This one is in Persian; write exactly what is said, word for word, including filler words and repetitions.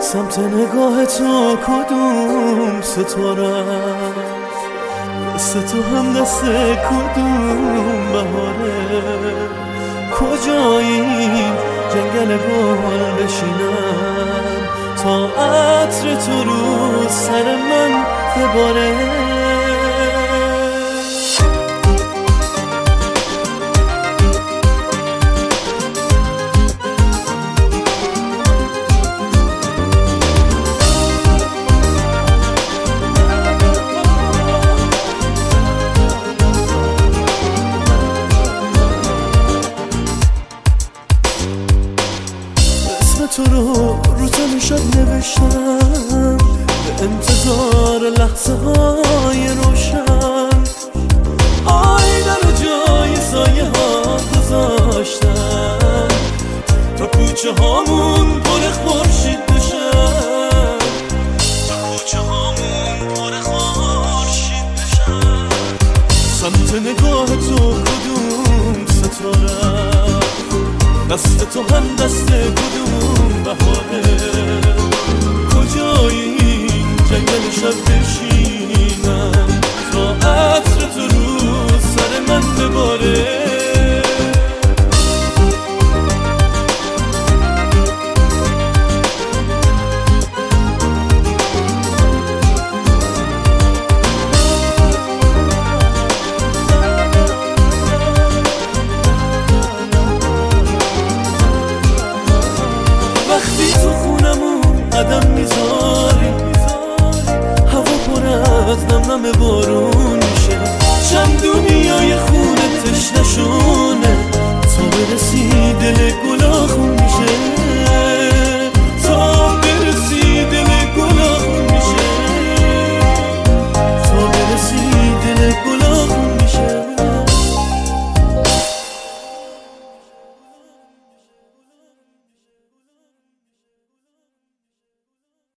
سمت نگاه تو کدوم ستاره دست تو هم دست کدوم بهاره کجایی جنگل گل بشینم تا عطر تو رو سر من بباره تو رو رو تن شب نوشتم به انتظار لحظه های روشن آینه رو جای سایه ها گذاشتم تا کوچه هامون پر خورشید بشن تا کوچه هامون پر خورشید بشن سمت نگاه تو کدوم ستاره دست تو هم دست کدوم بهاره کجایی جنگل شب بشینم تا